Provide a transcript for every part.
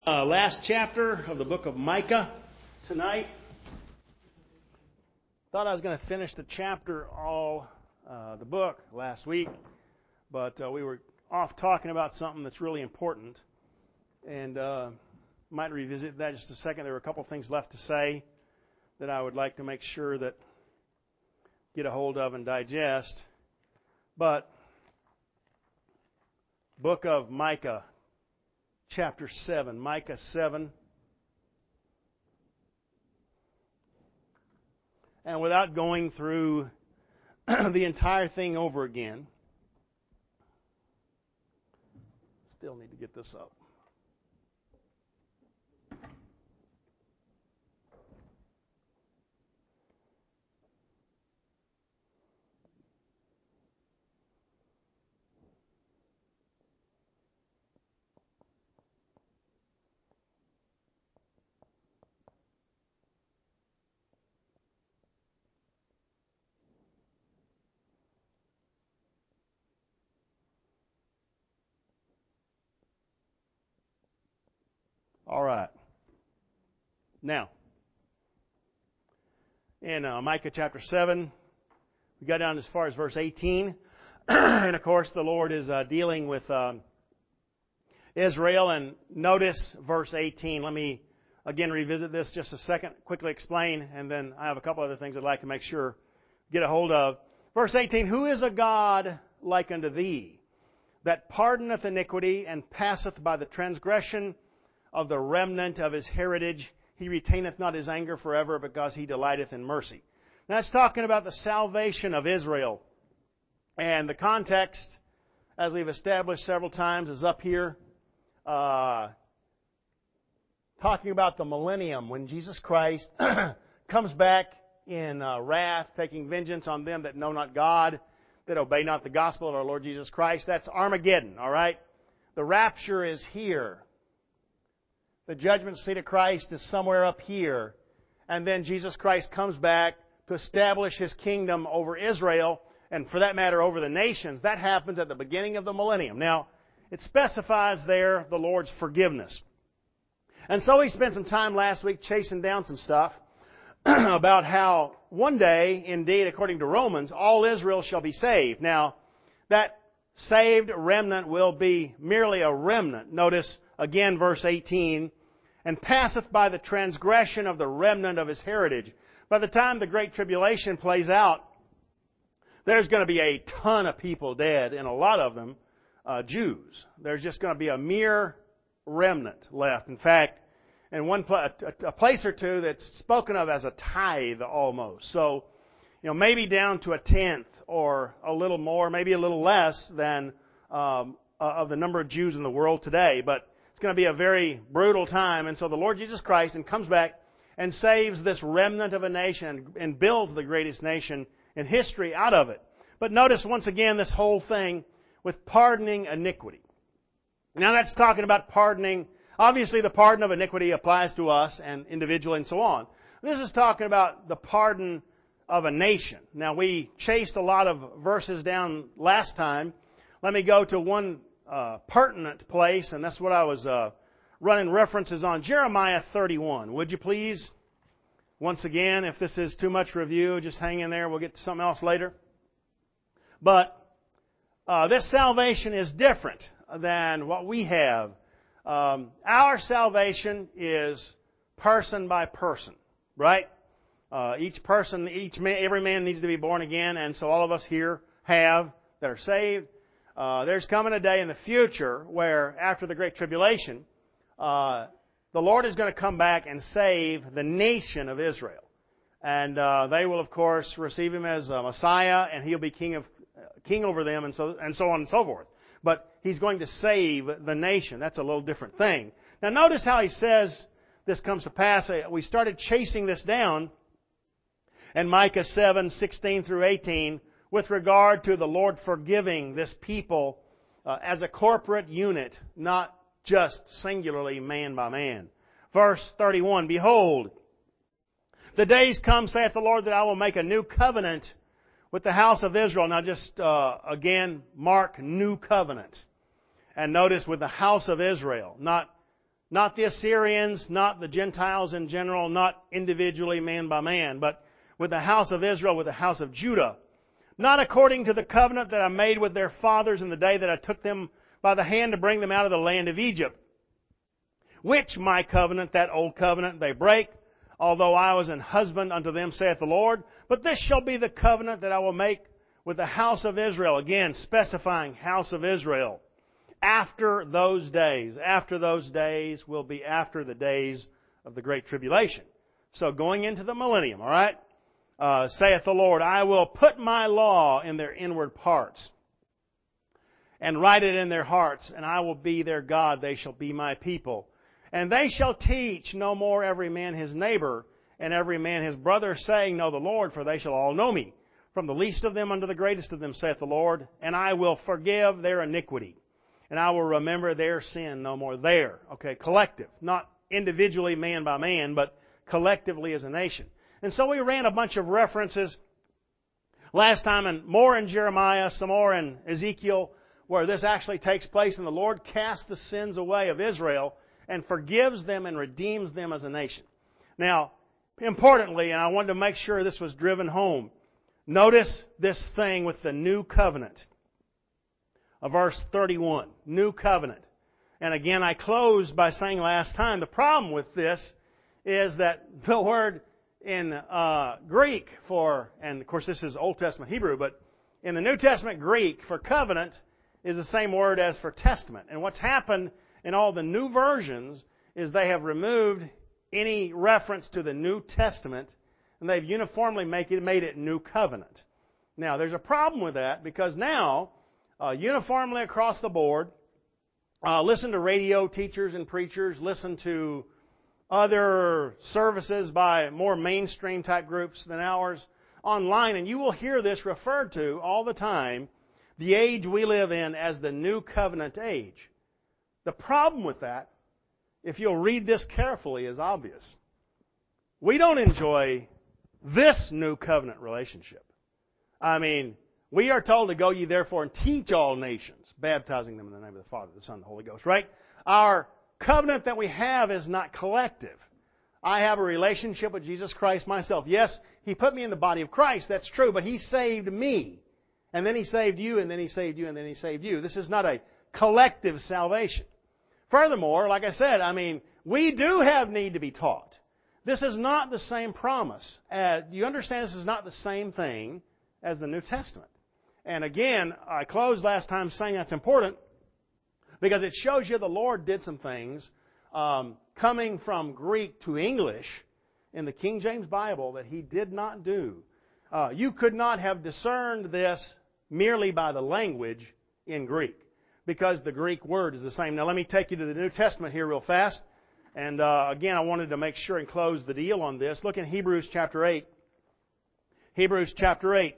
Last chapter of the book of Micah tonight. Thought I was going to finish the chapter, the book last week, but we were off talking about something that's really important, and might revisit that just a second. There were a couple things left to say that I would like to make sure that get a hold of and digest. But book of Micah. Chapter 7, Micah 7. And without going through the entire thing over again, still need to get this up. All right. Now, in Micah chapter 7, we got down as far as verse 18. And of course, the Lord is dealing with Israel. And notice verse 18. Let me again revisit this just a second, quickly explain, and then I have a couple other things I'd like to make sure get a hold of. Verse 18, who is a God like unto thee, that pardoneth iniquity and passeth by the transgression of the remnant of his heritage? He retaineth not his anger forever, because he delighteth in mercy. Now, that's talking about the salvation of Israel. And the context, as we've established several times, is up here. Talking about the millennium, when Jesus Christ comes back in wrath, taking vengeance on them that know not God, that obey not the gospel of our Lord Jesus Christ. That's Armageddon, all right? The rapture is here. The judgment seat of Christ is somewhere up here. And then Jesus Christ comes back to establish His kingdom over Israel, and for that matter, over the nations. That happens at the beginning of the millennium. Now, it specifies there the Lord's forgiveness. And so we spent some time last week chasing down some stuff about how one day, indeed, according to Romans, all Israel shall be saved. Now, that saved remnant will be merely a remnant. Notice again verse 18, and passeth by the transgression of the remnant of his heritage. By the time the Great Tribulation plays out, there's going to be a ton of people dead, and a lot of them Jews. There's just going to be a mere remnant left. In fact, in a place or two that's spoken of as a tithe almost. So, maybe down to a tenth or a little more, maybe a little less than of the number of Jews in the world today. But it's going to be a very brutal time. And so the Lord Jesus Christ comes back and saves this remnant of a nation and builds the greatest nation in history out of it. But notice once again this whole thing with pardoning iniquity. Now that's talking about pardoning. Obviously the pardon of iniquity applies to us and individually and so on. This is talking about the pardon of a nation. Now we chased a lot of verses down last time. Let me go to one pertinent place, and that's what I was running references on. Jeremiah 31. Would you please? Once again, if this is too much review, just hang in there. We'll get to something else later. But this salvation is different than what we have. Our salvation is person by person, right? Every man needs to be born again, and so all of us here have that are saved. There's coming a day in the future where, after the Great Tribulation, the Lord is going to come back and save the nation of Israel. And they will, of course, receive Him as Messiah, and He'll be king over them, and so on and so forth. But He's going to save the nation. That's a little different thing. Now notice how He says this comes to pass. We started chasing this down in Micah 7, 16 through 18, with regard to the Lord forgiving this people as a corporate unit, not just singularly man by man. Verse 31, behold, the days come, saith the Lord, that I will make a new covenant with the house of Israel. Now just again, mark new covenant. And notice with the house of Israel, not Not the Assyrians, not the Gentiles in general, not individually man by man, but with the house of Israel, with the house of Judah. Not according to the covenant that I made with their fathers in the day that I took them by the hand to bring them out of the land of Egypt. Which my covenant, that old covenant, they break, although I was an husband unto them, saith the Lord. But this shall be the covenant that I will make with the house of Israel. Again, specifying house of Israel. After those days. After those days will be after the days of the Great Tribulation. So going into the millennium, all right? Saith the Lord, I will put my law in their inward parts and write it in their hearts, and I will be their God. They shall be my people. And they shall teach no more every man his neighbor and every man his brother, saying, Know the Lord, for they shall all know me. From the least of them unto the greatest of them, saith the Lord. And I will forgive their iniquity. And I will remember their sin no more. There. Okay, collective. Not individually man by man, but collectively as a nation. And so we ran a bunch of references last time, and more in Jeremiah, some more in Ezekiel, where this actually takes place, and the Lord casts the sins away of Israel and forgives them and redeems them as a nation. Now, importantly, and I wanted to make sure this was driven home, notice this thing with the new covenant. Verse 31, new covenant. And again, I closed by saying last time, the problem with this is that the word in Greek for, and of course this is Old Testament Hebrew, but in the New Testament Greek for covenant is the same word as for testament. And what's happened in all the new versions is they have removed any reference to the New Testament, and they've uniformly made it New Covenant. Now, there's a problem with that, because now, uniformly across the board, listen to radio teachers and preachers, listen to other services by more mainstream type groups than ours online, and you will hear this referred to all the time, the age we live in as the New Covenant age. The problem with that, if you'll read this carefully, is obvious. We don't enjoy this New Covenant relationship. I mean, we are told to go ye therefore and teach all nations, baptizing them in the name of the Father, the Son, and the Holy Ghost, right? Our covenant that we have is not collective. I have a relationship with Jesus Christ myself. Yes, He put me in the body of Christ, that's true, but He saved me. And then He saved you, and then He saved you, and then He saved you. This is not a collective salvation. Furthermore, like I said, we do have need to be taught. This is not the same promise. Do you understand this is not the same thing as the New Testament? And again, I closed last time saying that's important because it shows you the Lord did some things coming from Greek to English in the King James Bible that He did not do. You could not have discerned this merely by the language in Greek, because the Greek word is the same. Now let me take you to the New Testament here real fast. And again, I wanted to make sure and close the deal on this. Look in Hebrews chapter 8. Hebrews chapter 8.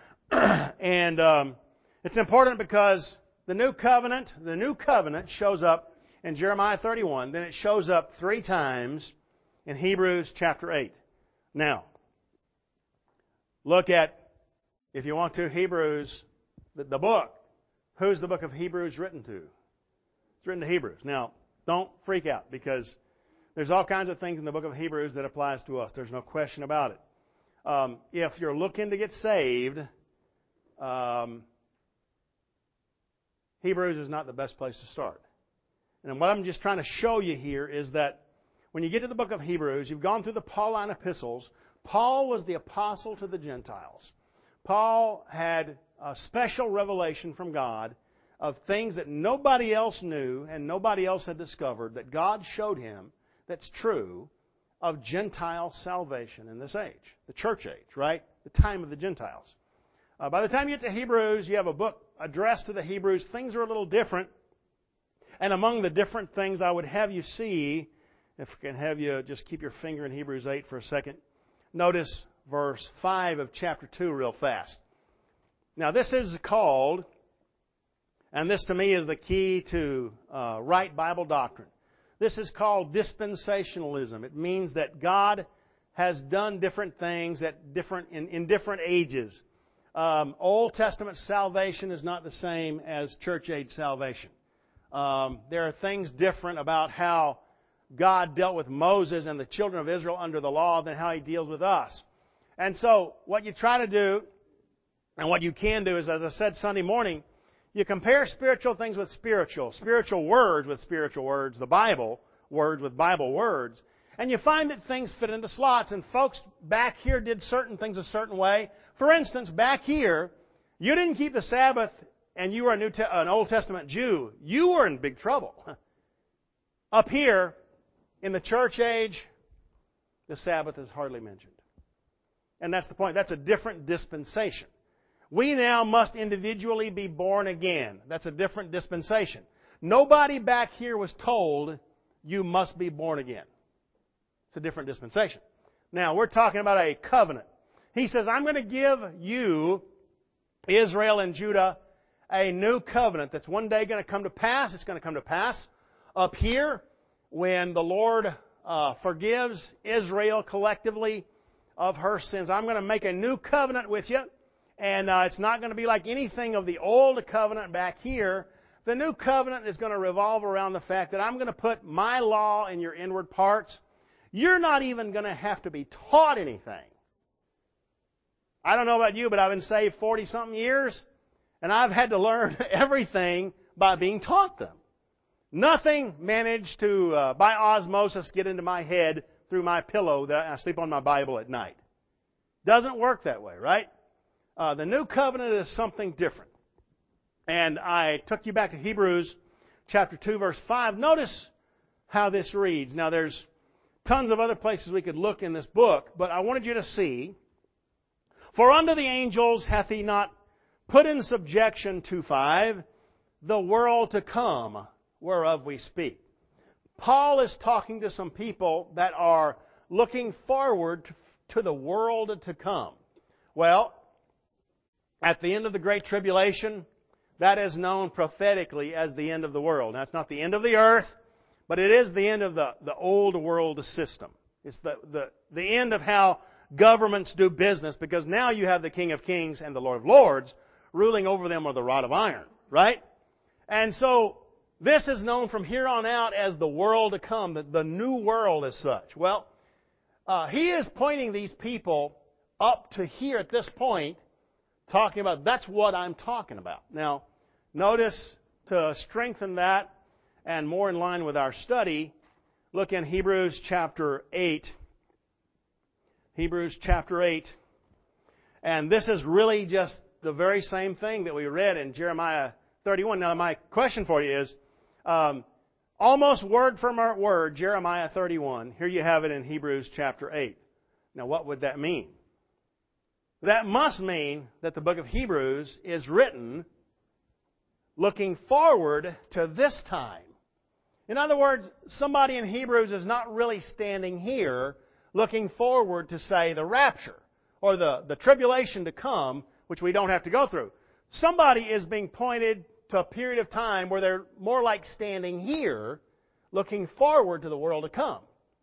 And it's important because the new covenant shows up in Jeremiah 31. Then it shows up 3 times in Hebrews chapter 8. Now, look at, if you want to, Hebrews, the book. Who's the book of Hebrews written to? It's written to Hebrews. Now, don't freak out, because there's all kinds of things in the book of Hebrews that applies to us. There's no question about it. If you're looking to get saved, Hebrews is not the best place to start. And what I'm just trying to show you here is that when you get to the book of Hebrews, you've gone through the Pauline epistles. Paul was the apostle to the Gentiles. Paul had a special revelation from God of things that nobody else knew and nobody else had discovered, that God showed him that's true of Gentile salvation in this age, the church age, right? The time of the Gentiles. By the time you get to Hebrews, you have a book addressed to the Hebrews. Things are a little different. And among the different things I would have you see, if I can have you just keep your finger in Hebrews 8 for a second, notice verse 5 of chapter 2 real fast. Now this is called, and this to me is the key to right Bible doctrine, this is called dispensationalism. It means that God has done different things in different ages. Old Testament salvation is not the same as church age salvation. There are things different about how God dealt with Moses and the children of Israel under the law than how He deals with us. And so, what you try to do, and what you can do is, as I said Sunday morning, you compare spiritual things with spiritual words with spiritual words, the Bible words with Bible words, and you find that things fit into slots. And folks back here did certain things a certain way. For instance, back here, you didn't keep the Sabbath and you were an Old Testament Jew. You were in big trouble. Up here, in the church age, the Sabbath is hardly mentioned. And that's the point. That's a different dispensation. We now must individually be born again. That's a different dispensation. Nobody back here was told you must be born again. It's a different dispensation. Now, we're talking about a covenant. He says, I'm going to give you, Israel and Judah, a new covenant that's one day going to come to pass. It's going to come to pass up here when the Lord forgives Israel collectively of her sins. I'm going to make a new covenant with you. And it's not going to be like anything of the old covenant back here. The new covenant is going to revolve around the fact that I'm going to put my law in your inward parts. You're not even going to have to be taught anything. I don't know about you, but I've been saved 40-something years, and I've had to learn everything by being taught them. Nothing managed to, by osmosis, get into my head through my pillow that I sleep on my Bible at night. Doesn't work that way, right? The new covenant is something different. And I took you back to Hebrews chapter 2, verse 5. Notice how this reads. Now, there's tons of other places we could look in this book, but I wanted you to see, for unto the angels hath He not put in subjection to 5, the world to come, whereof we speak. Paul is talking to some people that are looking forward to the world to come. Well, at the end of the Great Tribulation, that is known prophetically as the end of the world. Now, it's not the end of the earth, but it is the end of the old world system. It's the end of how governments do business, because now you have the King of Kings and the Lord of Lords ruling over them with a rod of iron, right? And so, this is known from here on out as the world to come, the new world as such. Well, he is pointing these people up to here at this point, talking about, that's what I'm talking about. Now, notice, to strengthen that and more in line with our study, look in Hebrews chapter 8. Hebrews chapter 8. And this is really just the very same thing that we read in Jeremiah 31. Now, my question for you is, almost word for word, Jeremiah 31. Here you have it in Hebrews chapter 8. Now, what would that mean? That must mean that the book of Hebrews is written looking forward to this time. In other words, somebody in Hebrews is not really standing here looking forward to, say, the rapture or the tribulation to come, which we don't have to go through. Somebody is being pointed to a period of time where they're more like standing here looking forward to the world to come.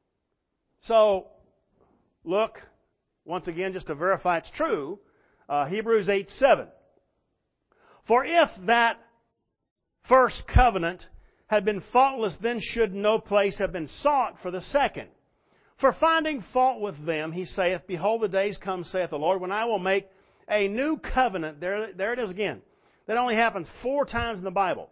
So, look, once again, just to verify it's true, Hebrews 8:7. For if that first covenant had been faultless, then should no place have been sought for the second. For finding fault with them, he saith, Behold, the days come, saith the Lord, when I will make a new covenant. There it is again. That only happens 4 times in the Bible.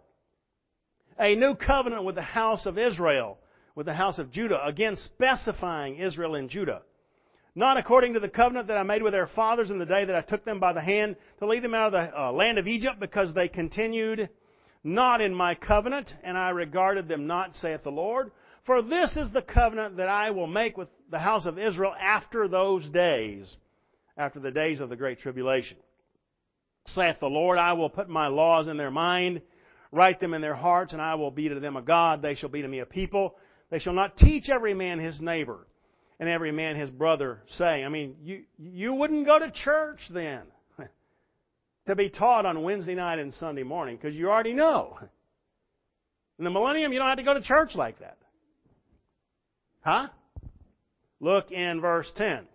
A new covenant with the house of Israel, with the house of Judah. Again, specifying Israel and Judah. Not according to the covenant that I made with their fathers in the day that I took them by the hand to lead them out of the land of Egypt, because they continued not in my covenant, and I regarded them not, saith the Lord. For this is the covenant that I will make with the house of Israel after those days, after the days of the great tribulation. Saith the Lord, I will put my laws in their mind, write them in their hearts, and I will be to them a God. They shall be to me a people. They shall not teach every man his neighbor, and every man his brother, saying. I mean, you wouldn't go to church then to be taught on Wednesday night and Sunday morning, because you already know. In the millennium, you don't have to go to church like that. Huh? Look in verse 10.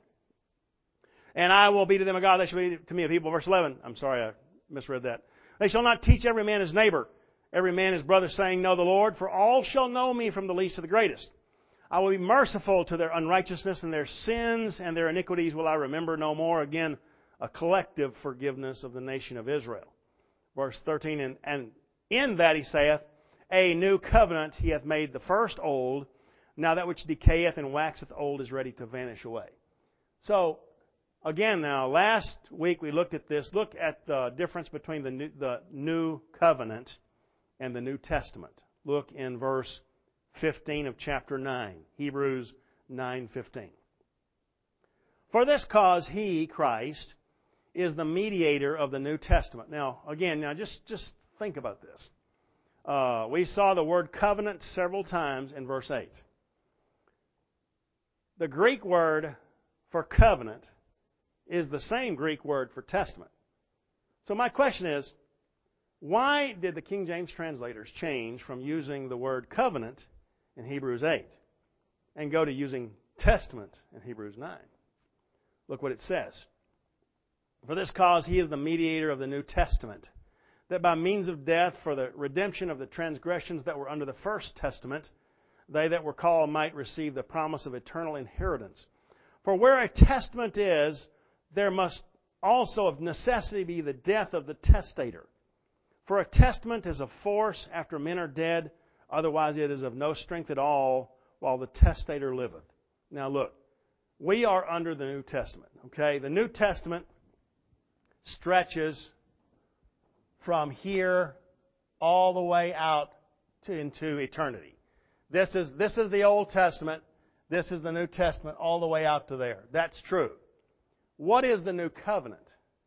And I will be to them a God, they shall be to me a people. Verse 11. I'm sorry, I misread that. They shall not teach every man his neighbor, every man his brother, saying, Know the Lord, for all shall know me from the least to the greatest. I will be merciful to their unrighteousness, and their sins and their iniquities will I remember no more. Again, a collective forgiveness of the nation of Israel. Verse 13, and in that he saith, a new covenant he hath made the first old. Now that which decayeth and waxeth old is ready to vanish away. So, again now, last week we looked at this. Look at the difference between the new covenant and the New Testament. Look in verse 15 of chapter 9. Hebrews 9:15. For this cause he, Christ, is the mediator of the New Testament. Now, again, just think about this. We saw the word covenant several times in verse 8. The Greek word for covenant is the same Greek word for testament. So my question is, why did the King James translators change from using the word covenant in Hebrews 8 and go to using testament in Hebrews 9? Look what it says. For this cause he is the mediator of the New Testament, that by means of death for the redemption of the transgressions that were under the first testament, they that were called might receive the promise of eternal inheritance. For where a testament is, there must also of necessity be the death of the testator. For a testament is of force after men are dead, otherwise it is of no strength at all while the testator liveth. Now look, we are under the New Testament. Okay, the New Testament stretches from here all the way out into eternity. This is the Old Testament. This is the New Testament all the way out to there. That's true. What is the New Covenant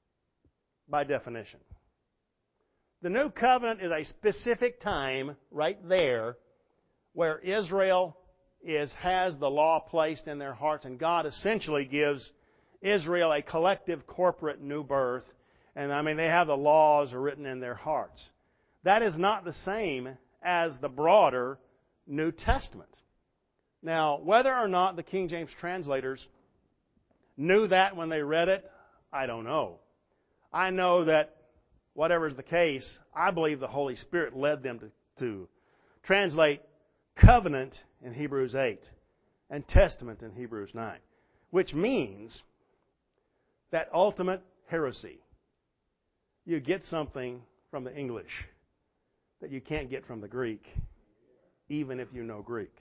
by definition? The New Covenant is a specific time right there where Israel has the law placed in their hearts, and God essentially gives Israel a collective corporate new birth. And they have the laws written in their hearts. That is not the same as the broader New Testament. Now, whether or not the King James translators knew that when they read it, I don't know. I know that whatever is the case, I believe the Holy Spirit led them to translate covenant in Hebrews 8 and testament in Hebrews 9, which means that ultimate heresy. You get something from the English that you can't get from the Greek, even if you know Greek.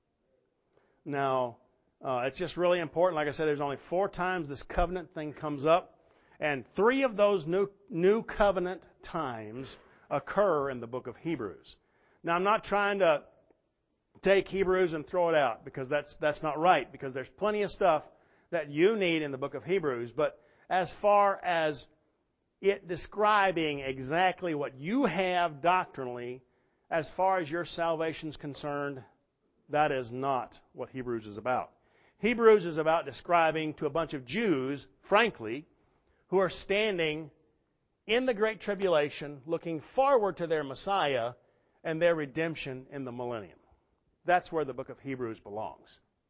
Now, it's just really important. Like I said, there's only 4 times this covenant thing comes up, and 3 of those new covenant times occur in the book of Hebrews. Now, I'm not trying to take Hebrews and throw it out, because that's not right, because there's plenty of stuff that you need in the book of Hebrews, but as far as it describing exactly what you have doctrinally, as far as your salvation is concerned, that is not what Hebrews is about. Hebrews is about describing to a bunch of Jews, frankly, who are standing in the Great Tribulation, looking forward to their Messiah and their redemption in the millennium. That's where the book of Hebrews belongs.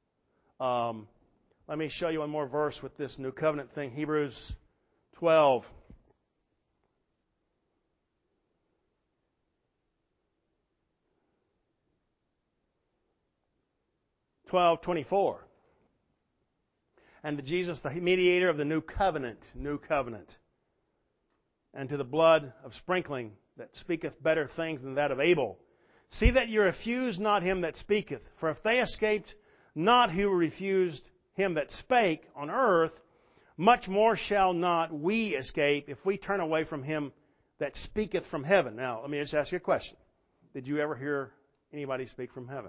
Let me show you one more verse with this new covenant thing. Hebrews 12. 12:24. And to Jesus, the mediator of the new covenant, and to the blood of sprinkling that speaketh better things than that of Abel. See that you refuse not him that speaketh. For if they escaped not who refused him that spake on earth, much more shall not we escape if we turn away from him that speaketh from heaven. Now, let me just ask you a question. Did you ever hear anybody speak from heaven?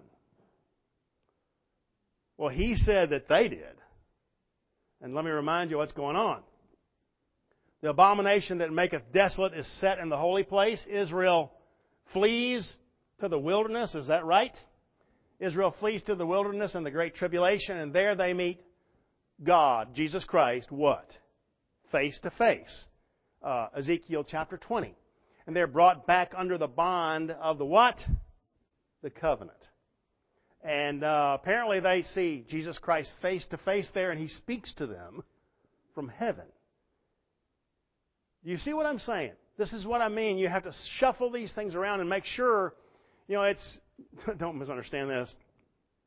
Well, he said that they did. And let me remind you what's going on. The abomination that maketh desolate is set in the holy place. Israel flees to the wilderness. Is that right? Israel flees to the wilderness in the Great Tribulation, and there they meet God, Jesus Christ, what? Face to face. Ezekiel chapter 20. And they're brought back under the bond of the what? The covenant. And apparently they see Jesus Christ face to face there, and He speaks to them from heaven. Do you see what I'm saying? This is what I mean. You have to shuffle these things around and make sure, it's, don't misunderstand this.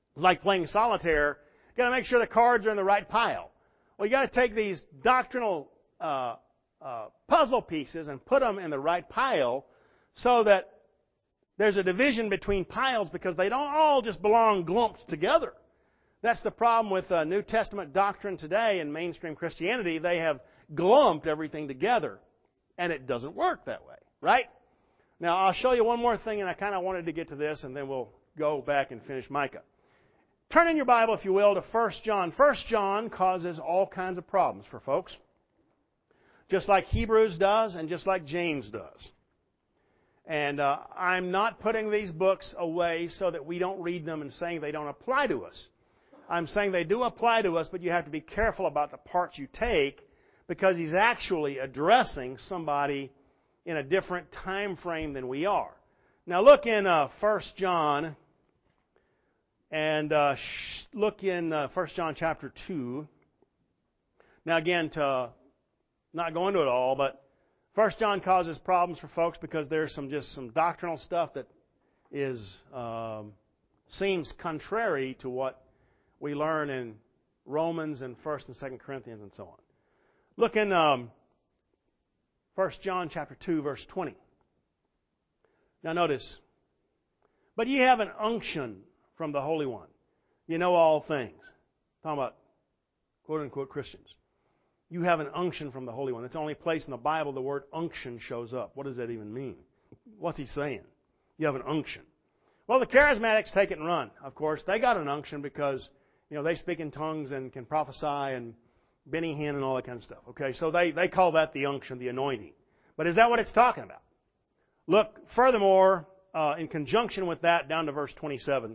It's like playing solitaire. You got to make sure the cards are in the right pile. Well, you got to take these doctrinal puzzle pieces and put them in the right pile so that there's a division between piles because they don't all just belong glumped together. That's the problem with New Testament doctrine today in mainstream Christianity. They have glumped everything together, and it doesn't work that way, right? Now, I'll show you one more thing, and I kind of wanted to get to this, and then we'll go back and finish Micah. Turn in your Bible, if you will, to 1 John. 1 John causes all kinds of problems for folks, just like Hebrews does and just like James does. And I'm not putting these books away so that we don't read them and saying they don't apply to us. I'm saying they do apply to us, but you have to be careful about the parts you take because he's actually addressing somebody in a different time frame than we are. Now look in 1 John and look in 1 John chapter 2. Now again, to not go into it all, but 1 John causes problems for folks because there's some doctrinal stuff that is seems contrary to what we learn in Romans and 1 and 2 Corinthians and so on. Look in 1 John chapter 2, verse 20. Now notice, but ye have an unction from the Holy One. You know all things. Talking about quote-unquote Christians. You have an unction from the Holy One. It's the only place in the Bible the word unction shows up. What does that even mean? What's he saying? You have an unction. Well, the charismatics take it and run. Of course, they got an unction because, they speak in tongues and can prophesy and Benny Hinn and all that kind of stuff. Okay, so they call that the unction, the anointing. But is that what it's talking about? Look, furthermore, in conjunction with that, down to verse 27.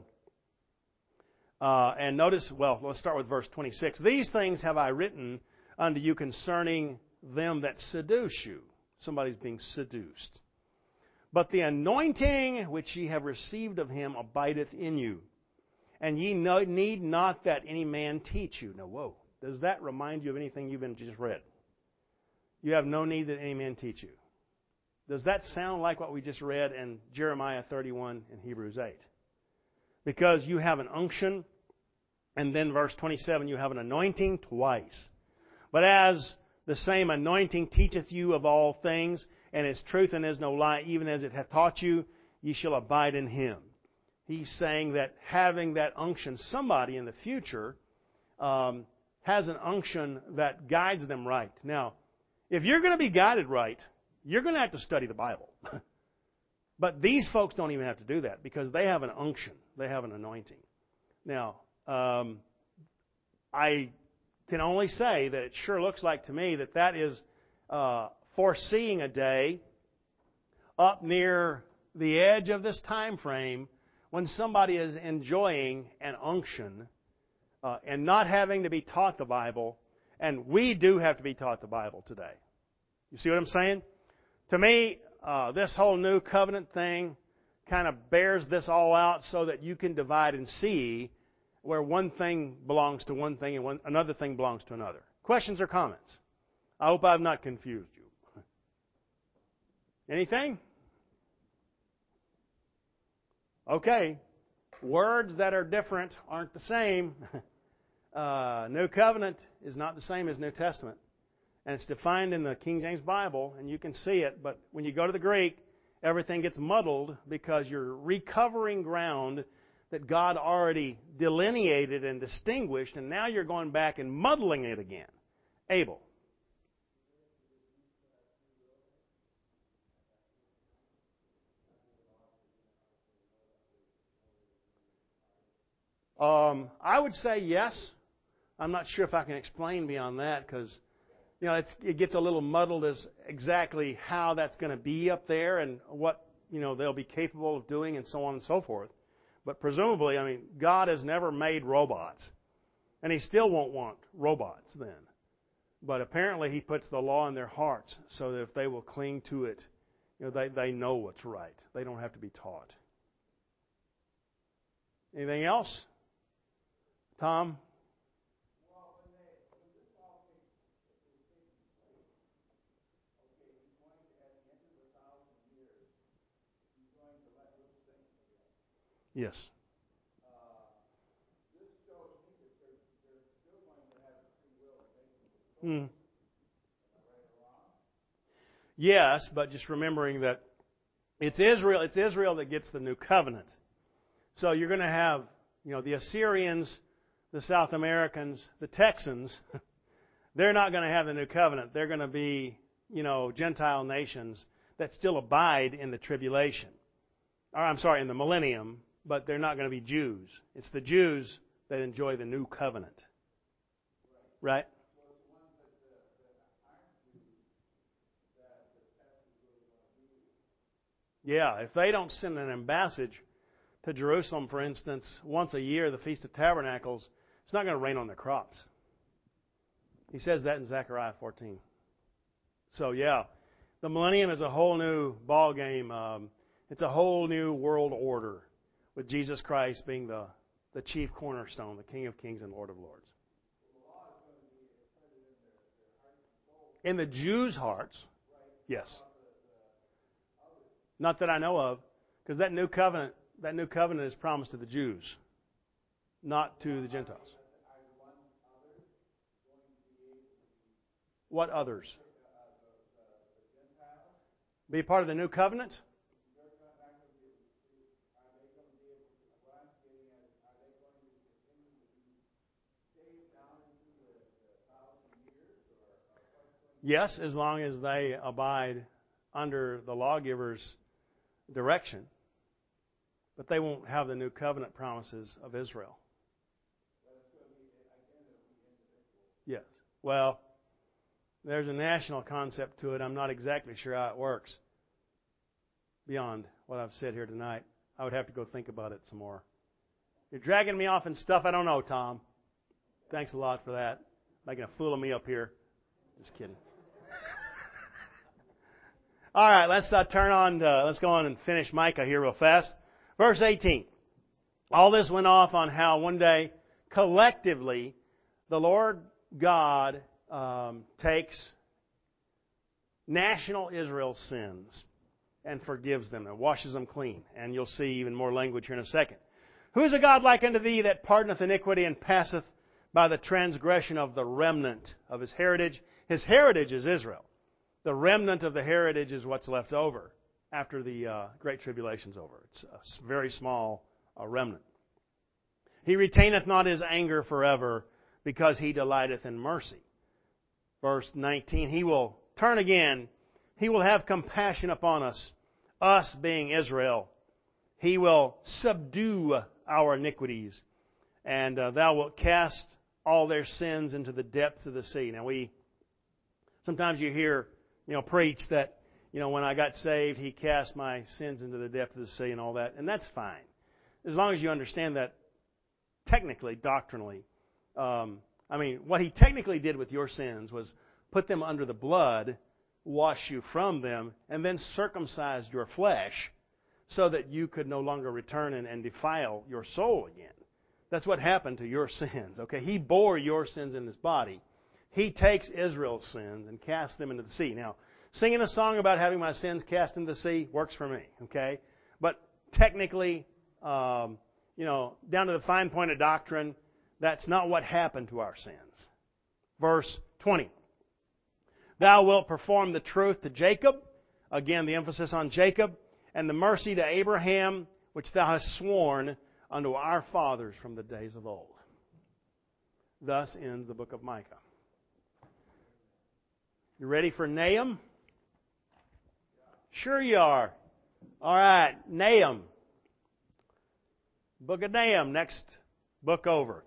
And notice, let's start with verse 26. These things have I written unto you concerning them that seduce you. Somebody's being seduced. But the anointing which ye have received of him abideth in you. And ye need not that any man teach you. Now, whoa. Does that remind you of anything you've just read? You have no need that any man teach you. Does that sound like what we just read in Jeremiah 31 and Hebrews 8? Because you have an unction, and then verse 27, you have an anointing twice. But as the same anointing teacheth you of all things, and is truth and is no lie, even as it hath taught you, ye shall abide in him. He's saying that having that unction, somebody in the future has an unction that guides them right. Now, if you're going to be guided right, you're going to have to study the Bible. But these folks don't even have to do that because they have an unction. They have an anointing. Now, I can only say that it sure looks like to me that is foreseeing a day up near the edge of this time frame when somebody is enjoying an unction and not having to be taught the Bible, and we do have to be taught the Bible today. You see what I'm saying? To me, this whole new covenant thing kind of bears this all out so that you can divide and see where one thing belongs to one thing and another thing belongs to another. Questions or comments? I hope I've not confused you. Anything? Okay. Words that are different aren't the same. New Covenant is not the same as New Testament. And it's defined in the King James Bible, and you can see it. But when you go to the Greek, everything gets muddled because you're recovering ground that God already delineated and distinguished, and now you're going back and muddling it again. Abel. I would say yes. I'm not sure if I can explain beyond that because, it gets a little muddled as exactly how that's going to be up there and what, they'll be capable of doing and so on and so forth. But presumably, God has never made robots. And He still won't want robots then. But apparently He puts the law in their hearts so that if they will cling to it, they know what's right. They don't have to be taught. Anything else? Tom? Yes. Hmm. Yes, but just remembering that it's Israel that gets the new covenant. So you're going to have, the Assyrians, the South Americans, the Texans, they're not going to have the new covenant. They're going to be, Gentile nations that still abide in the tribulation. In the millennium, but they're not going to be Jews. It's the Jews that enjoy the new covenant. Right? Yeah, if they don't send an ambassage to Jerusalem, for instance, once a year, the Feast of Tabernacles, it's not going to rain on their crops. He says that in Zechariah 14. So, yeah, the millennium is a whole new ball game. It's a whole new world order with Jesus Christ being the chief cornerstone, the King of Kings and Lord of Lords. In the Jews' hearts, yes. Not that I know of, because that new covenant is promised to the Jews, not to the Gentiles. What others? Be part of the new covenant? Yes, as long as they abide under the lawgiver's direction. But they won't have the new covenant promises of Israel. Yes. Well, there's a national concept to it. I'm not exactly sure how it works. Beyond what I've said here tonight, I would have to go think about it some more. You're dragging me off in stuff I don't know, Tom. Thanks a lot for that. Making a fool of me up here. Just kidding. All right, let's let's go on and finish Micah here real fast. Verse 18. All this went off on how one day, collectively, the Lord God takes national Israel's sins and forgives them and washes them clean. And you'll see even more language here in a second. Who is a God like unto thee that pardoneth iniquity and passeth by the transgression of the remnant of his heritage? His heritage is Israel. The remnant of the heritage is what's left over after the Great Tribulation's over. It's a very small remnant. He retaineth not his anger forever, because he delighteth in mercy. Verse 19, he will turn again. He will have compassion upon us, us being Israel. He will subdue our iniquities, and thou wilt cast all their sins into the depths of the sea. Now sometimes you hear, preach that, when I got saved, he cast my sins into the depth of the sea and all that, and that's fine. As long as you understand that technically, doctrinally. What he technically did with your sins was put them under the blood, wash you from them, and then circumcised your flesh so that you could no longer return and defile your soul again. That's what happened to your sins. Okay, he bore your sins in his body. He takes Israel's sins and casts them into the sea. Now, singing a song about having my sins cast into the sea works for me. Okay, but technically, down to the fine point of doctrine, that's not what happened to our sins. Verse 20. Thou wilt perform the truth to Jacob. Again, the emphasis on Jacob. And the mercy to Abraham, which thou hast sworn unto our fathers from the days of old. Thus ends the book of Micah. You ready for Nahum? Sure you are. All right, Nahum. Book of Nahum, next book over.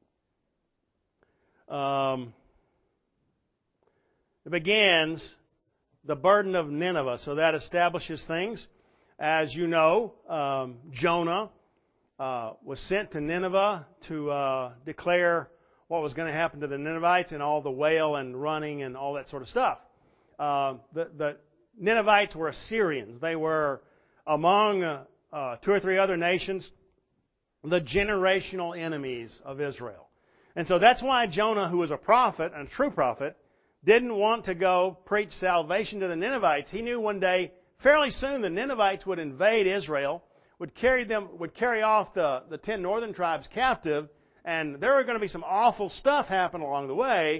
It begins the burden of Nineveh, so that establishes things. As you know, Jonah was sent to Nineveh to declare what was going to happen to the Ninevites and all the wail and running and all that sort of stuff. The Ninevites were Assyrians. They were among 2 or 3 other nations, the generational enemies of Israel. And so that's why Jonah, who was a prophet, and a true prophet, didn't want to go preach salvation to the Ninevites. He knew one day, fairly soon, the Ninevites would invade Israel, would carry off the 10 northern tribes captive, and there were going to be some awful stuff happen along the way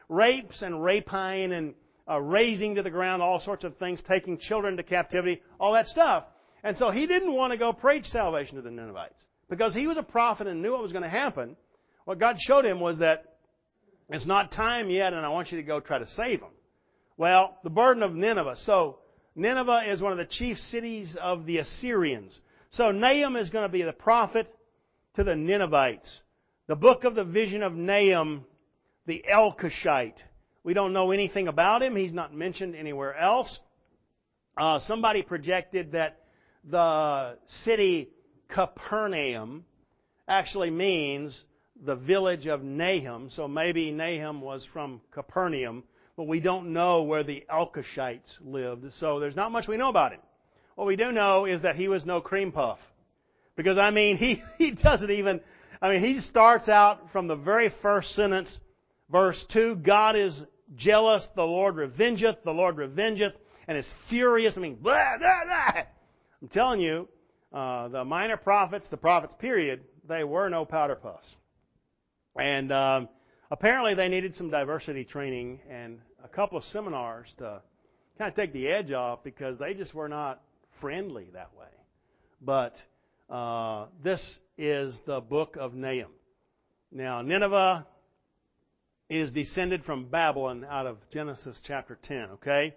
rapes and rapine and razing to the ground, all sorts of things, taking children to captivity, all that stuff. And so he didn't want to go preach salvation to the Ninevites because he was a prophet and knew what was going to happen. What God showed him was that it's not time yet, and I want you to go try to save them. Well, the burden of Nineveh. So Nineveh is one of the chief cities of the Assyrians. So Nahum is going to be the prophet to the Ninevites. The book of the vision of Nahum, the Elkoshite. We don't know anything about him. He's not mentioned anywhere else. Somebody projected that the city Capernaum actually means the village of Nahum. So maybe Nahum was from Capernaum, but we don't know where the Elkoshites lived. So there's not much we know about him. What we do know is that he was no cream puff. Because, he doesn't even... he starts out from the very first sentence, verse 2, God is jealous, the Lord revengeth, and is furious. Blah, blah, blah. I'm telling you, the minor prophets, the prophets period, they were no powder puffs. And apparently they needed some diversity training and a couple of seminars to kind of take the edge off because they just were not friendly that way. But this is the book of Nahum. Now, Nineveh is descended from Babylon out of Genesis chapter 10, okay?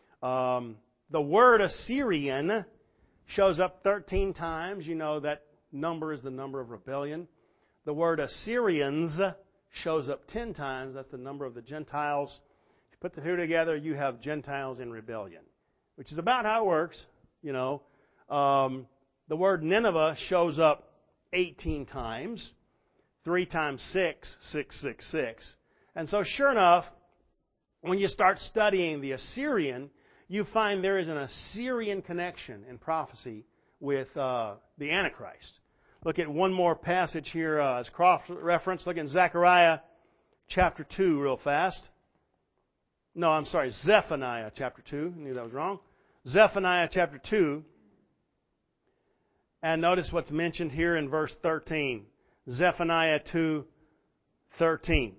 The word Assyrian shows up 13 times. You know that number is the number of rebellion. The word Assyrians shows up 10 times. That's the number of the Gentiles. If you put the two together, you have Gentiles in rebellion, which is about how it works, you know. The word Nineveh shows up 18 times. 3 times 6, 666. And so sure enough, when you start studying the Assyrian, you find there is an Assyrian connection in prophecy with the Antichrist. Look at one more passage here as cross-reference. Look at Zechariah chapter 2 real fast. No, I'm sorry, Zephaniah chapter 2. I knew that was wrong. Zephaniah chapter 2. And notice what's mentioned here in verse 13. Zephaniah 2:13.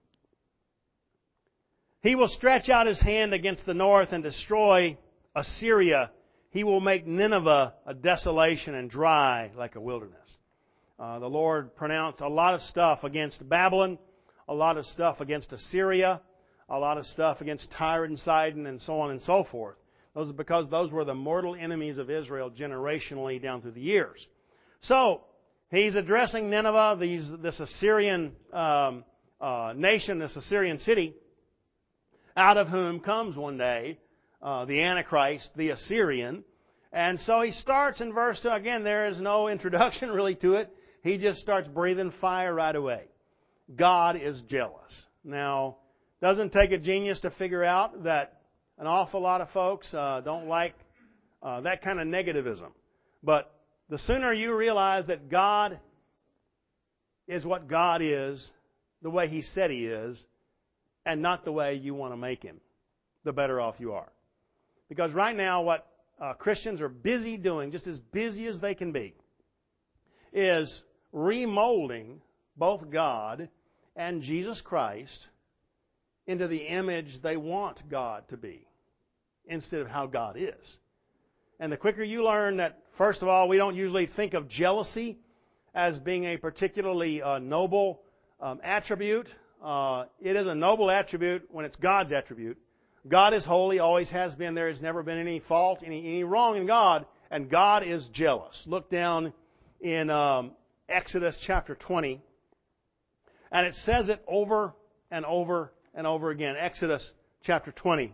He will stretch out his hand against the north and destroy Assyria. He will make Nineveh a desolation and dry like a wilderness. The Lord pronounced a lot of stuff against Babylon, a lot of stuff against Assyria, a lot of stuff against Tyre and Sidon, and so on and so forth. Those are because those were the mortal enemies of Israel generationally down through the years. So, he's addressing Nineveh, this Assyrian nation, this Assyrian city, out of whom comes one day the Antichrist, the Assyrian. And so he starts in verse 2. Again, there is no introduction really to it. He just starts breathing fire right away. God is jealous. Now, doesn't take a genius to figure out that an awful lot of folks don't like that kind of negativism. But the sooner you realize that God is what God is, the way He said He is, and not the way you want to make Him, the better off you are. Because right now what Christians are busy doing, just as busy as they can be, is remolding both God and Jesus Christ into the image they want God to be, instead of how God is. And the quicker you learn that, first of all, we don't usually think of jealousy as being a particularly noble attribute. It is a noble attribute when it's God's attribute. God is holy, always has been. There has never been any fault, any wrong in God, and God is jealous. Look down in Exodus chapter 20, and it says it over and over and over again. Exodus chapter 20.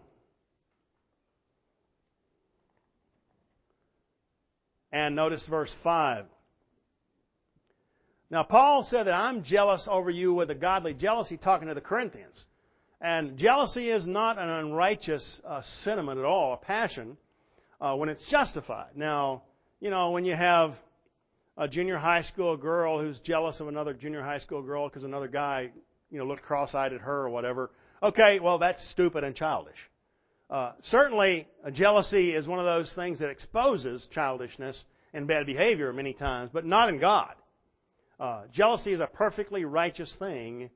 And notice verse 5. Now, Paul said that I'm jealous over you with a godly jealousy, talking to the Corinthians. And jealousy is not an unrighteous sentiment at all, a passion, when it's justified. Now, you know, when you have a junior high school girl who's jealous of another junior high school girl because another guy, you know, looked cross-eyed at her or whatever, okay, well, that's stupid and childish. Certainly, jealousy is one of those things that exposes childishness and bad behavior many times, but not in God. Jealousy is a perfectly righteous thing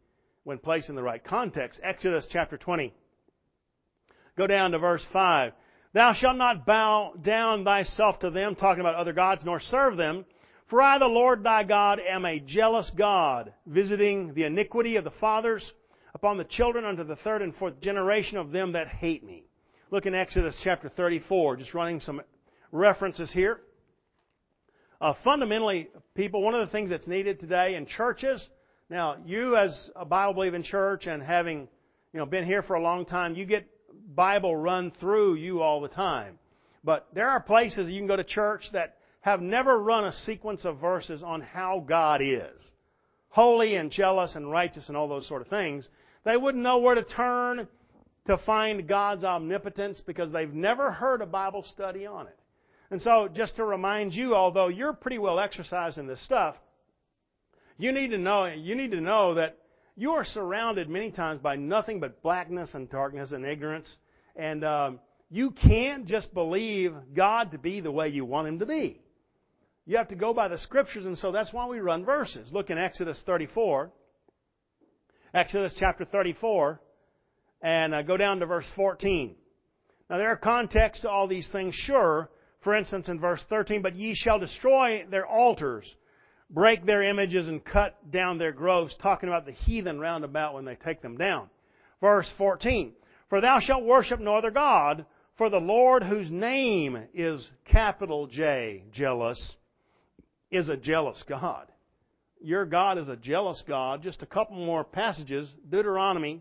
when placed in the right context. Exodus chapter 20. Go down to verse 5. Thou shalt not bow down thyself to them, talking about other gods, nor serve them. For I, the Lord thy God, am a jealous God, visiting the iniquity of the fathers upon the children unto the third and fourth generation of them that hate me. Look in Exodus chapter 34, just running some references here. Fundamentally, people, one of the things that's needed today in churches, now you as a Bible-believing church and having been here for a long time, you get Bible run through you all the time. But there are places you can go to church that have never run a sequence of verses on how God is. Holy and jealous and righteous and all those sort of things. They wouldn't know where to turn to find God's omnipotence because they've never heard a Bible study on it. And so, just to remind you, although you're pretty well exercised in this stuff, you need to know that you are surrounded many times by nothing but blackness and darkness and ignorance. And you can't just believe God to be the way you want Him to be. You have to go by the Scriptures, and so that's why we run verses. Look in Exodus 34. Exodus chapter 34. And go down to verse 14. Now there are contexts to all these things, sure. For instance, in verse 13, but ye shall destroy their altars, break their images, and cut down their groves, talking about the heathen round about when they take them down. Verse 14, for thou shalt worship no other God, for the Lord whose name is capital J, jealous, is a jealous God. Your God is a jealous God. Just a couple more passages. Deuteronomy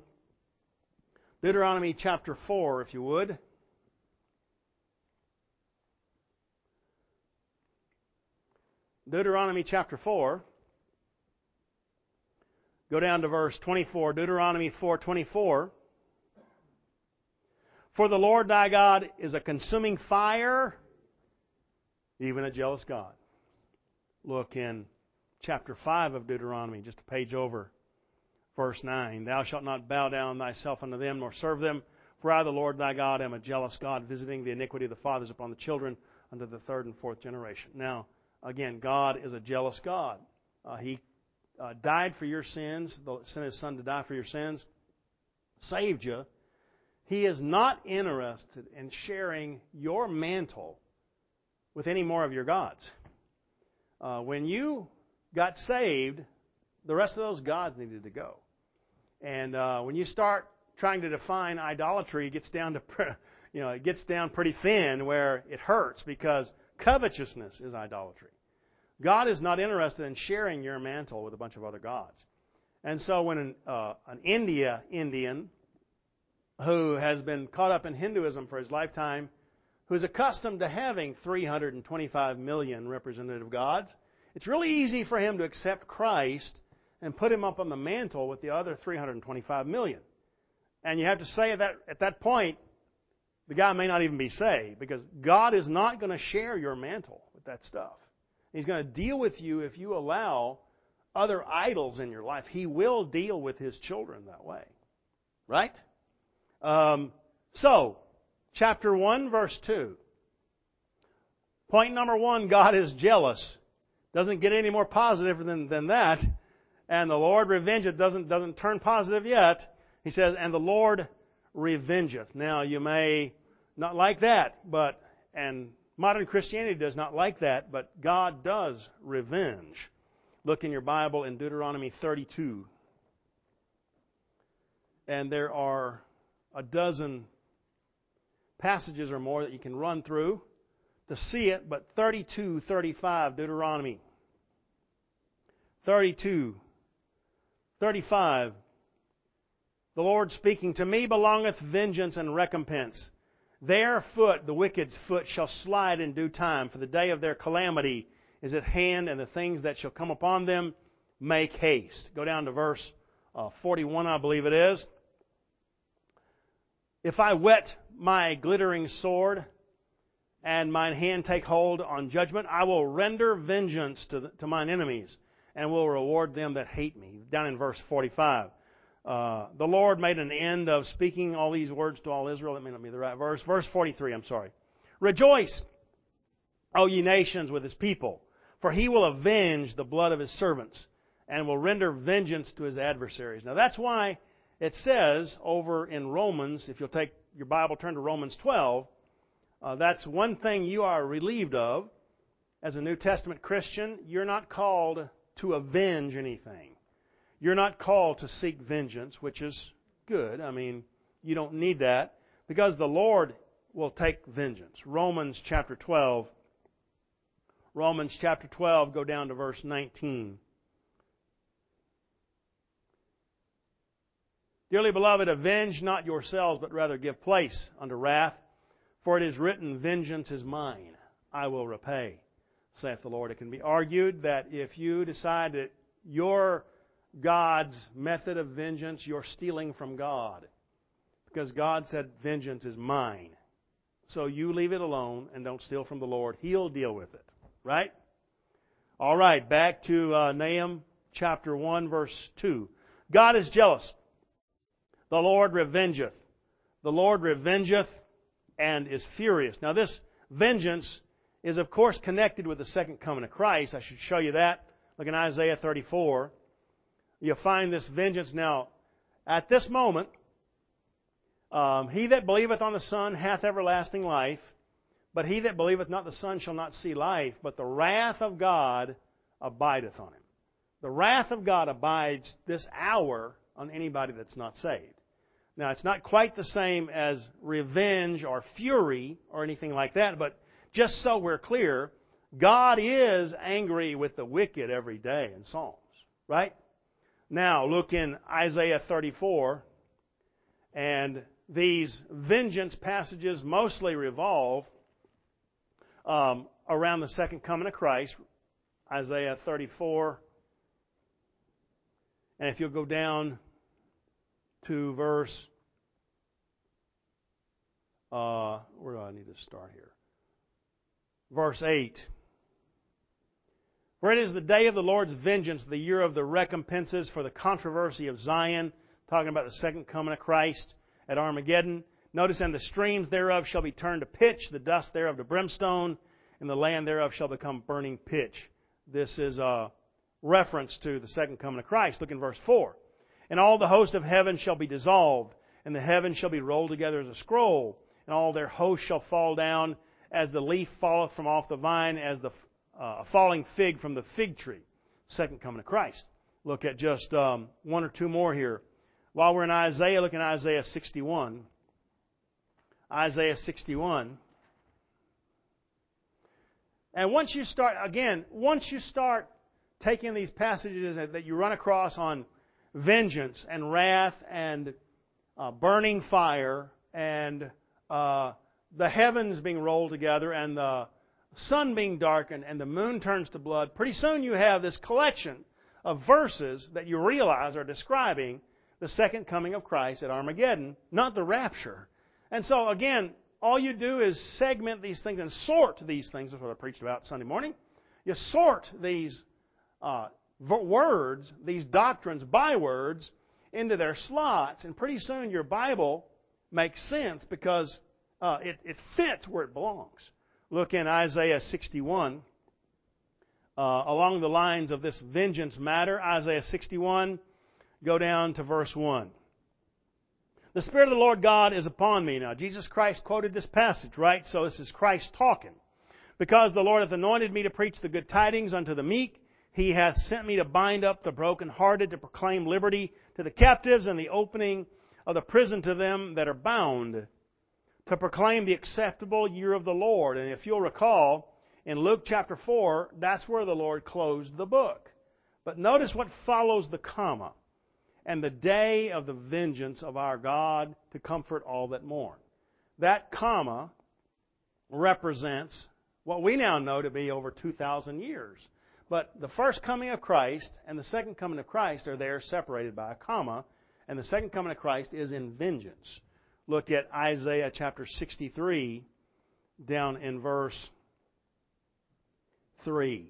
chapter 4, if you would. Deuteronomy chapter 4. Go down to verse 24. Deuteronomy 4:24. For the Lord thy God is a consuming fire, even a jealous God. Look in chapter 5 of Deuteronomy, just a page over, verse 9. Thou shalt not bow down thyself unto them, nor serve them. For I, the Lord thy God, am a jealous God, visiting the iniquity of the fathers upon the children unto the third and fourth generation. Now, again, God is a jealous God. He died for your sins, sent His Son to die for your sins, saved you. He is not interested in sharing your mantle with any more of your gods. When you got saved, the rest of those gods needed to go. And when you start trying to define idolatry, it gets down pretty thin where it hurts because covetousness is idolatry. God is not interested in sharing your mantle with a bunch of other gods. And so when an Indian who has been caught up in Hinduism for his lifetime, who is accustomed to having 325 million representative gods, it's really easy for him to accept Christ and put Him up on the mantle with the other 325 million. And you have to say at that point, the guy may not even be saved because God is not going to share your mantle with that stuff. He's going to deal with you if you allow other idols in your life. He will deal with His children that way. Right? So, chapter 1, verse 2. Point number 1, God is jealous. Doesn't get any more positive than that. And the Lord revengeth. Doesn't turn positive yet. He says, and the Lord revengeth. Now, you may not like that, and modern Christianity does not like that, but God does revenge. Look in your Bible in Deuteronomy 32. And there are a dozen passages or more that you can run through to see it, but 32:35, Deuteronomy. 32:35. The Lord speaking, to me belongeth vengeance and recompense. Their foot, the wicked's foot, shall slide in due time, for the day of their calamity is at hand, and the things that shall come upon them make haste. Go down to verse 41, I believe it is. If I whet my glittering sword, and mine hand take hold on judgment, I will render vengeance to mine enemies, and will reward them that hate me. Down in verse 45. The Lord made an end of speaking all these words to all Israel. That may not be the right verse. Verse 43, I'm sorry. Rejoice, O ye nations, with His people, for He will avenge the blood of His servants, and will render vengeance to his adversaries. Now that's why it says over in Romans, if you'll take your Bible, turn to Romans 12, that's one thing you are relieved of as a New Testament Christian. You're not called to avenge anything. You're not called to seek vengeance, which is good. I mean, you don't need that because the Lord will take vengeance. Romans chapter 12. Romans chapter 12, go down to verse 19. Dearly beloved, avenge not yourselves, but rather give place unto wrath. For it is written, vengeance is mine, I will repay, saith the Lord. It can be argued that if you decide that your God's method of vengeance, you're stealing from God. Because God said, vengeance is mine. So you leave it alone and don't steal from the Lord. He'll deal with it. Right? All right, back to Nahum chapter 1, verse 2. God is jealous. The Lord revengeth. The Lord revengeth and is furious. Now this vengeance is of course connected with the second coming of Christ. I should show you that. Look in Isaiah 34. You'll find this vengeance. Now, at this moment, he that believeth on the Son hath everlasting life, but he that believeth not the Son shall not see life, but the wrath of God abideth on him. The wrath of God abides this hour on anybody that's not saved. Now, it's not quite the same as revenge or fury or anything like that, but just so we're clear, God is angry with the wicked every day in Psalms, right? Now, look in Isaiah 34, and these vengeance passages mostly revolve around the second coming of Christ. Isaiah 34. And if you'll go down to verse, where do I need to start here? Verse 8. For it is the day of the Lord's vengeance, the year of the recompenses for the controversy of Zion. Talking about the second coming of Christ at Armageddon. Notice, and the streams thereof shall be turned to pitch, the dust thereof to brimstone, and the land thereof shall become burning pitch. This is a reference to the second coming of Christ. Look in verse 4. And all the host of heaven shall be dissolved, and the heavens shall be rolled together as a scroll, and all their hosts shall fall down, as the leaf falleth from off the vine, as the falling fig from the fig tree. Second coming of Christ. Look at just one or two more here. While we're in Isaiah, look in Isaiah 61. Isaiah 61. And once you start taking these passages that you run across on vengeance and wrath and burning fire and the heavens being rolled together and the sun being darkened and the moon turns to blood, pretty soon you have this collection of verses that you realize are describing the second coming of Christ at Armageddon, not the rapture. And so again, all you do is segment these things and sort these things. That's what I preached about Sunday morning. You sort these words, these doctrines, bywords, into their slots, and pretty soon your Bible makes sense because it fits where it belongs. Look in Isaiah 61. Along the lines of this vengeance matter, Isaiah 61, go down to verse 1. The Spirit of the Lord God is upon me. Now, Jesus Christ quoted this passage, right? So this is Christ talking. Because the Lord hath anointed me to preach the good tidings unto the meek. He hath sent me to bind up the brokenhearted, to proclaim liberty to the captives, and the opening of the prison to them that are bound, to proclaim the acceptable year of the Lord. And if you'll recall, in Luke chapter 4, that's where the Lord closed the book. But notice what follows the comma. And the day of the vengeance of our God to comfort all that mourn. That comma represents what we now know to be over 2,000 years. But the first coming of Christ and the second coming of Christ are there separated by a comma. And the second coming of Christ is in vengeance. Look at Isaiah chapter 63 down in verse 3.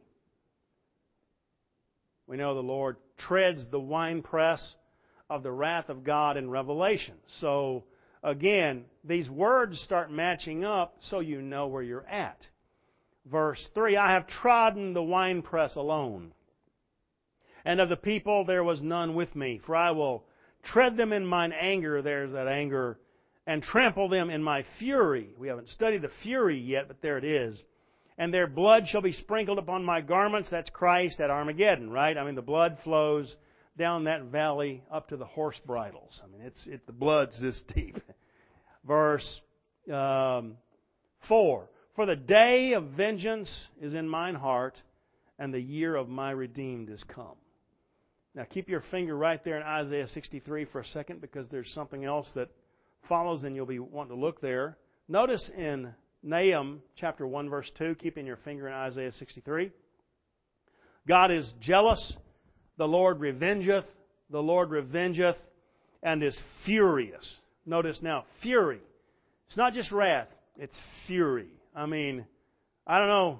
We know the Lord treads the winepress of the wrath of God in Revelation. So, again, these words start matching up so you know where you're at. Verse 3, I have trodden the winepress alone, And of the people there was none with me. For I will tread them in mine anger, there's that anger, and trample them in my fury. We haven't studied the fury yet, but there it is. And their blood shall be sprinkled upon my garments. That's Christ at Armageddon, right? I mean, the blood flows down that valley up to the horse bridles. I mean, the blood's this deep. Verse 4. For the day of vengeance is in mine heart, and the year of my redeemed is come. Now keep your finger right there in Isaiah 63 for a second, because there's something else that follows and you'll be wanting to look there. Notice in Nahum chapter 1 verse 2, keeping your finger in Isaiah 63. God is jealous, the Lord revengeth, and is furious. Notice now, fury. It's not just wrath, it's fury. I mean, I don't know,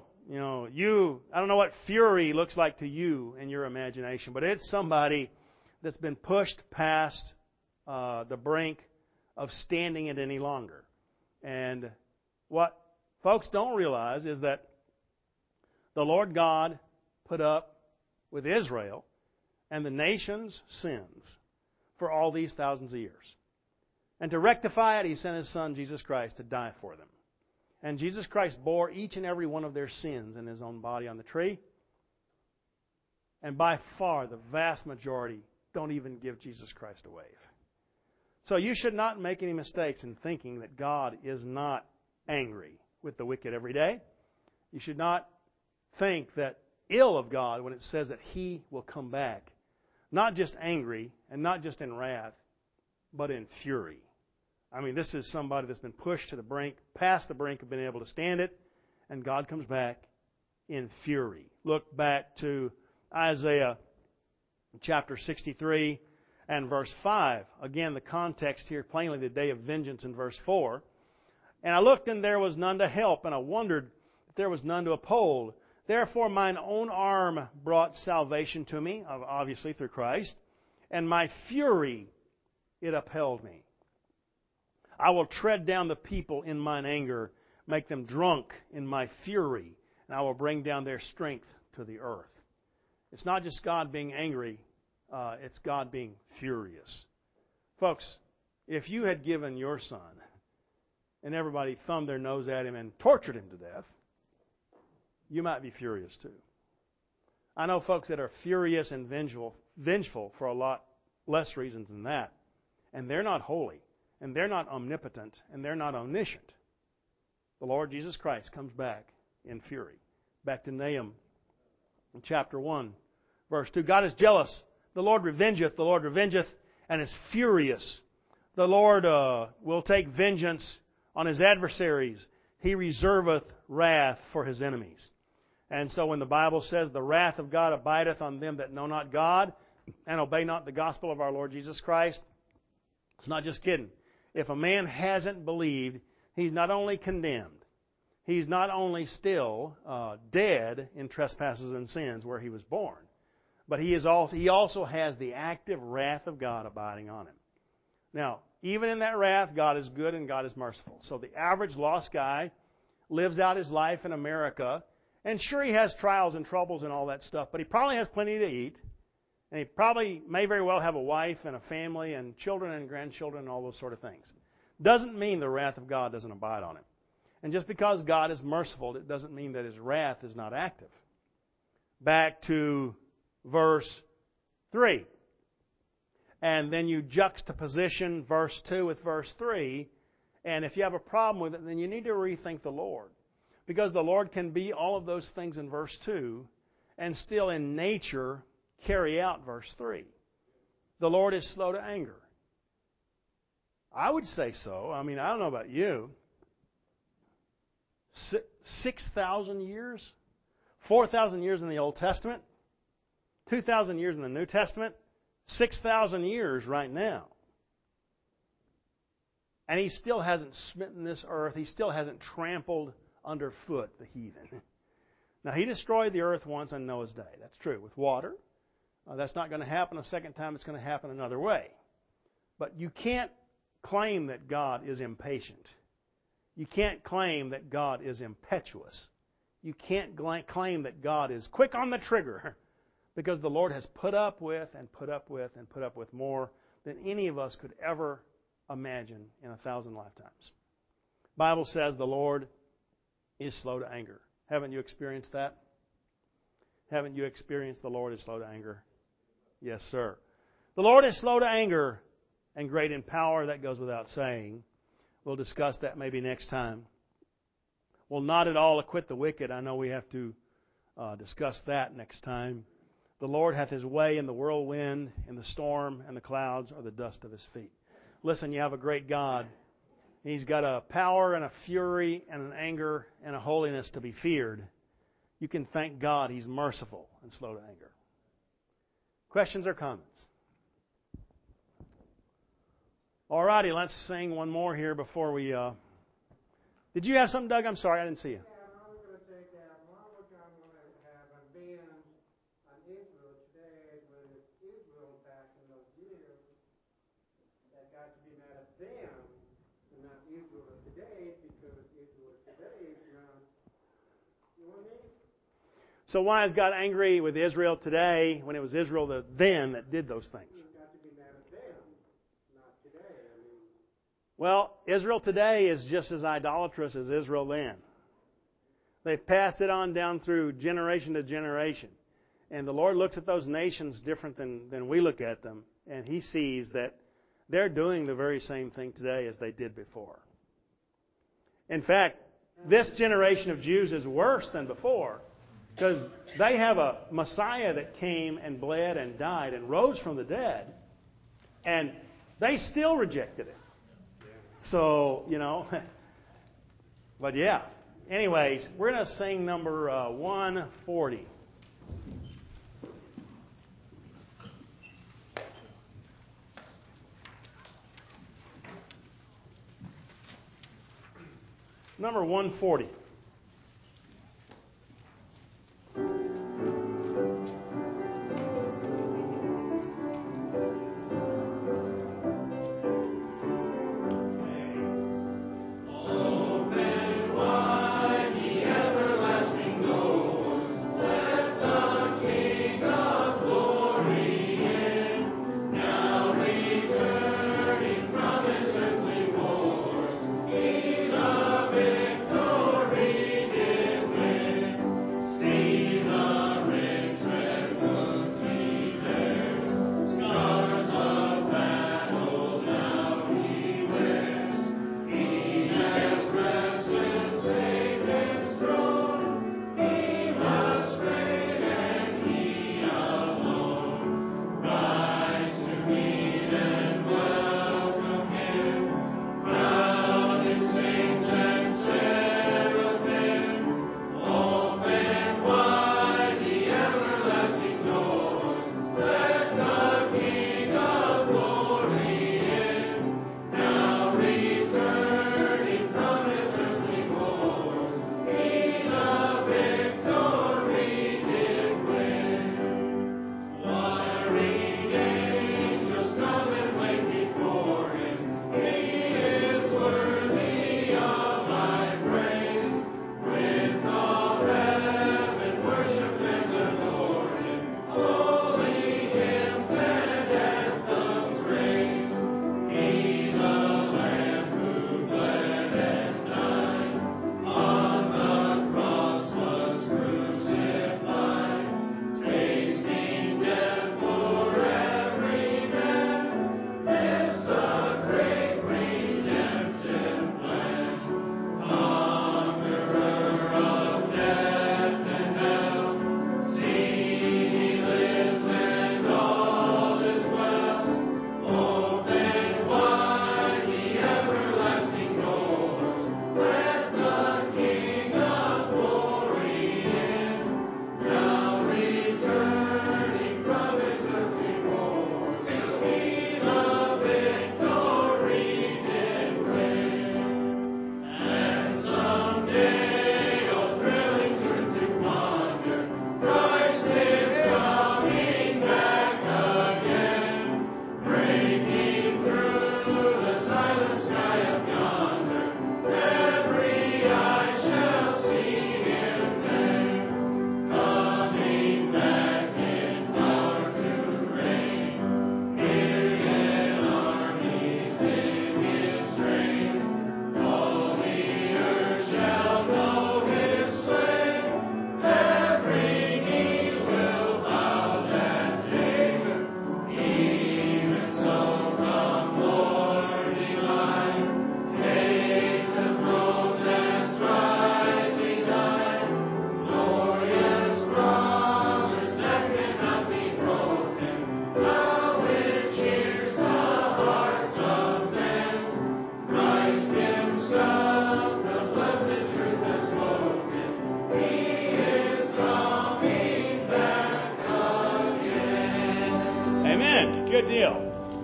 I don't know what fury looks like to you in your imagination, but it's somebody that's been pushed past the brink of standing it any longer. And what folks don't realize is that the Lord God put up with Israel and the nation's sins for all these thousands of years. And to rectify it, He sent His Son, Jesus Christ, to die for them. And Jesus Christ bore each and every one of their sins in His own body on the tree. And by far, the vast majority don't even give Jesus Christ a wave. So you should not make any mistakes in thinking that God is not angry with the wicked every day. You should not think that ill of God when it says that He will come back, not just angry and not just in wrath, but in fury. I mean, this is somebody that's been pushed to the brink, past the brink of being able to stand it, and God comes back in fury. Look back to Isaiah chapter 63 and verse 5. Again, the context here, plainly the day of vengeance in verse 4. And I looked, and there was none to help, and I wondered if there was none to uphold. Therefore mine own arm brought salvation to me, obviously through Christ, and my fury it upheld me. I will tread down the people in mine anger, make them drunk in my fury, and I will bring down their strength to the earth. It's not just God being angry, it's God being furious. Folks, if you had given your son and everybody thumbed their nose at him and tortured him to death, you might be furious too. I know folks that are furious and vengeful for a lot less reasons than that. And they're not holy. And they're not omnipotent. And they're not omniscient. The Lord Jesus Christ comes back in fury. Back to Nahum chapter 1, verse 2. God is jealous. The Lord revengeth, and is furious. The Lord will take vengeance on His adversaries. He reserveth wrath for His enemies. And so when the Bible says, the wrath of God abideth on them that know not God, and obey not the gospel of our Lord Jesus Christ, it's not just kidding. If a man hasn't believed, he's not only condemned, he's not only still dead in trespasses and sins where he was born, but he also has the active wrath of God abiding on him. Now, even in that wrath, God is good and God is merciful. So the average lost guy lives out his life in America, and sure, he has trials and troubles and all that stuff, but he probably has plenty to eat. And he probably may very well have a wife and a family and children and grandchildren and all those sort of things. Doesn't mean the wrath of God doesn't abide on him. And just because God is merciful, it doesn't mean that His wrath is not active. Back to verse 3. And then you juxtaposition verse 2 with verse 3. And if you have a problem with it, then you need to rethink the Lord. Because the Lord can be all of those things in verse 2 and still in nature carry out verse 3. The Lord is slow to anger. I would say so. I mean, I don't know about you. 6,000 years? 4,000 years in the Old Testament? 2,000 years in the New Testament? 6,000 years right now. And He still hasn't smitten this earth. He still hasn't trampled underfoot the heathen. Now, He destroyed the earth once on Noah's day. That's true. With water. That's not going to happen a second time. It's going to happen another way. But you can't claim that God is impatient. You can't claim that God is impetuous. You can't claim that God is quick on the trigger Because the Lord has put up with and put up with and put up with more than any of us could ever imagine in 1,000 lifetimes. The Bible says the Lord is slow to anger. Haven't you experienced that? Haven't you experienced the Lord is slow to anger? Yes, sir. The Lord is slow to anger and great in power. That goes without saying. We'll discuss that maybe next time. Will not at all acquit the wicked. I know we have to discuss that next time. The Lord hath His way in the whirlwind, in the storm, and the clouds are the dust of His feet. Listen, you have a great God. He's got a power and a fury and an anger and a holiness to be feared. You can thank God He's merciful and slow to anger. Questions or comments? All righty, let's sing one more here before we... Did you have something, Doug? I'm sorry, I didn't see you. So why is God angry with Israel today when it was Israel then that did those things? Well, Israel today is just as idolatrous as Israel then. They've passed it on down through generation to generation. And the Lord looks at those nations different than we look at them. And He sees that they're doing the very same thing today as they did before. In fact, this generation of Jews is worse than before because they have a Messiah that came and bled and died and rose from the dead. And they still rejected it. So, but yeah. Anyways, we're going to sing number 140. Number 140. Victory.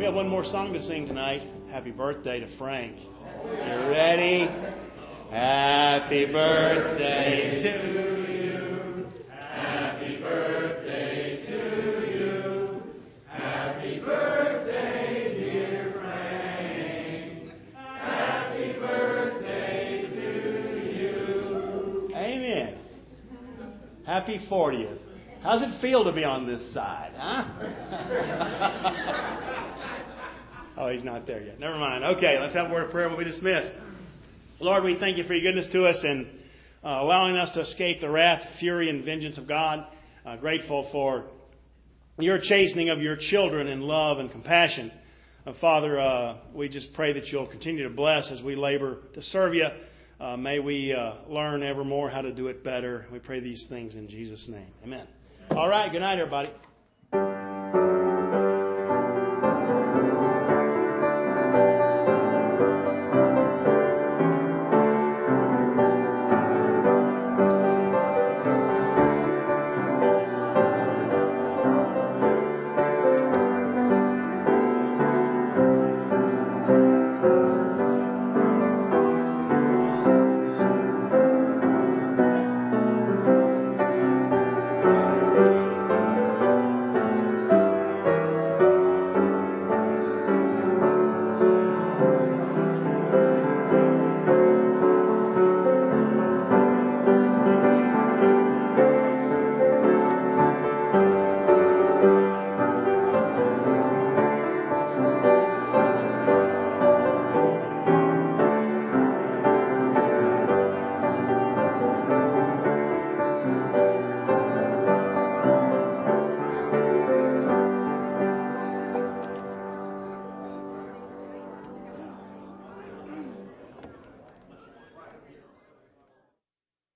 We have one more song to sing tonight. Happy birthday to Frank. You ready? Happy birthday to you. Happy birthday to you. Happy birthday, dear Frank. Happy birthday to you. Amen. Happy 40th. How's it feel to be on this side, huh? Oh, he's not there yet. Never mind. Okay, let's have a word of prayer. We'll be dismissed. Lord, we thank you for your goodness to us and allowing us to escape the wrath, fury, and vengeance of God. Grateful for your chastening of your children in love and compassion. Father, we just pray that you'll continue to bless as we labor to serve you. May we learn ever more how to do it better. We pray these things in Jesus' name. Amen. All right. Good night, everybody.